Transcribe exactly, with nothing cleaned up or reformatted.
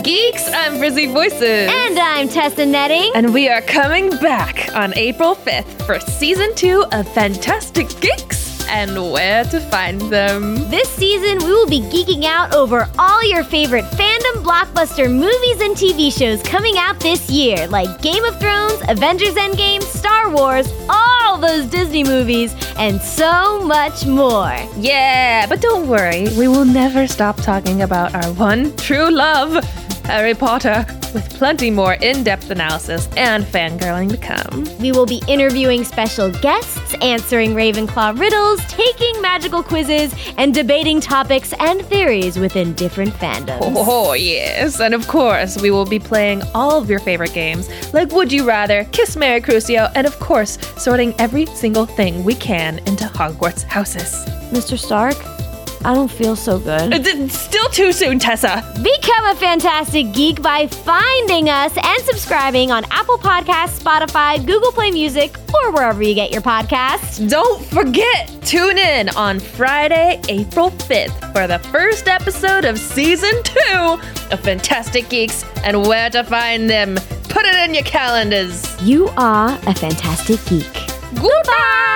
Geeks! I'm Frizzy Voices. And I'm Tessa Netting. And we are coming back on April fifth for Season two of Fantastic Geeks and Where to Find Them. This season, we will be geeking out over all your favorite fandom blockbuster movies and T V shows coming out this year, like Game of Thrones, Avengers Endgame, Star Wars, all those Disney movies, and so much more. Yeah, but don't worry, we will never stop talking about our one true love, Harry Potter, with plenty more in-depth analysis and fangirling to come. We will be interviewing special guests, answering Ravenclaw riddles, taking magical quizzes, and debating topics and theories within different fandoms. Oh, yes. And of course, we will be playing all of your favorite games, like Would You Rather, Kiss Mary Crucio, and of course, sorting every single thing we can into Hogwarts houses. Mister Stark, I don't feel so good. It's still too soon, Tessa. Become a fantastic geek by finding us and subscribing on Apple Podcasts, Spotify, Google Play Music, or wherever you get your podcasts. Don't forget, tune in on Friday, April fifth for the first episode of Season two of Fantastic Geeks and Where to Find Them. Put it in your calendars. You are a fantastic geek. Goodbye!